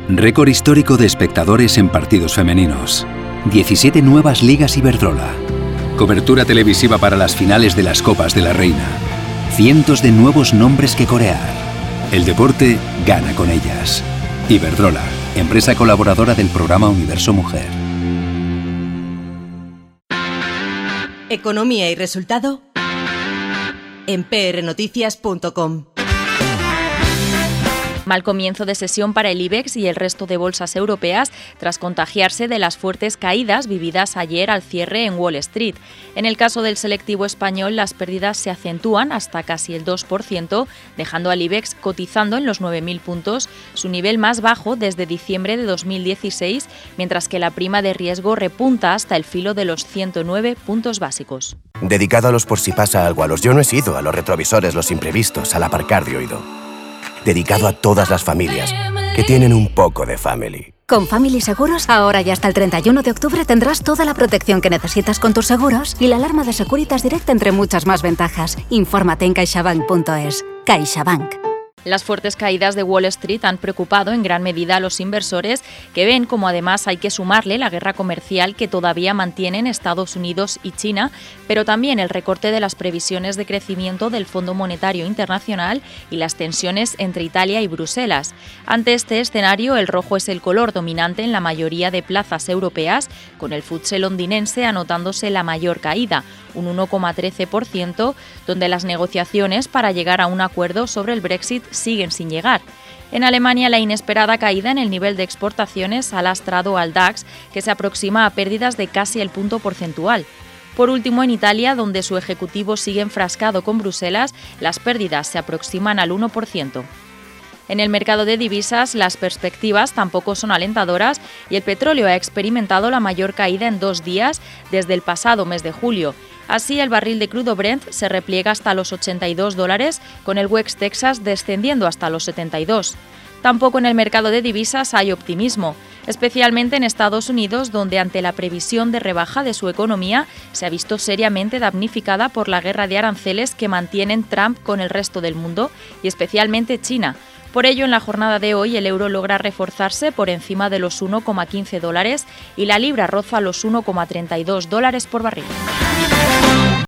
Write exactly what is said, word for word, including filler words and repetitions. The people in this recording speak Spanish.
Récord histórico de espectadores en partidos femeninos. diecisiete nuevas ligas Iberdrola. Cobertura televisiva para las finales de las Copas de la Reina. Cientos de nuevos nombres que corear. El deporte gana con ellas. Iberdrola, empresa colaboradora del programa Universo Mujer. Economía y resultado en p r noticias punto com. Mal comienzo de sesión para el IBEX y el resto de bolsas europeas tras contagiarse de las fuertes caídas vividas ayer al cierre en Wall Street. En el caso del selectivo español, las pérdidas se acentúan hasta casi el dos por ciento, dejando al IBEX cotizando en los nueve mil puntos, su nivel más bajo desde diciembre de dos mil dieciséis, mientras que la prima de riesgo repunta hasta el filo de los ciento nueve puntos básicos. Dedicado a los por si pasa algo, a los yo no he sido, a los retrovisores, los imprevistos, al aparcar de oído. Dedicado a todas las familias que tienen un poco de family. Con Family Seguros, ahora y hasta el treinta y uno de octubre tendrás toda la protección que necesitas con tus seguros y la alarma de Securitas Direct entre muchas más ventajas. Infórmate en caixabank punto es. CaixaBank. Las fuertes caídas de Wall Street han preocupado en gran medida a los inversores, que ven como además hay que sumarle la guerra comercial que todavía mantienen Estados Unidos y China, pero también el recorte de las previsiones de crecimiento del Fondo Monetario Internacional y las tensiones entre Italia y Bruselas. Ante este escenario, el rojo es el color dominante en la mayoría de plazas europeas, con el F T S E londinense anotándose la mayor caída, un uno coma trece por ciento, donde las negociaciones para llegar a un acuerdo sobre el Brexit siguen sin llegar. En Alemania, la inesperada caída en el nivel de exportaciones ha lastrado al DAX, que se aproxima a pérdidas de casi el punto porcentual. Por último, en Italia, donde su ejecutivo sigue enfrascado con Bruselas, las pérdidas se aproximan al uno por ciento. En el mercado de divisas, las perspectivas tampoco son alentadoras y el petróleo ha experimentado la mayor caída en dos días desde el pasado mes de julio. Así, el barril de crudo Brent se repliega hasta los ochenta y dos dólares, con el West Texas descendiendo hasta los setenta y dos. Tampoco en el mercado de divisas hay optimismo, especialmente en Estados Unidos, donde ante la previsión de rebaja de su economía se ha visto seriamente damnificada por la guerra de aranceles que mantienen Trump con el resto del mundo y especialmente China. Por ello, en la jornada de hoy, el euro logra reforzarse por encima de los uno coma quince dólares y la libra roza los uno coma treinta y dos dólares por barril.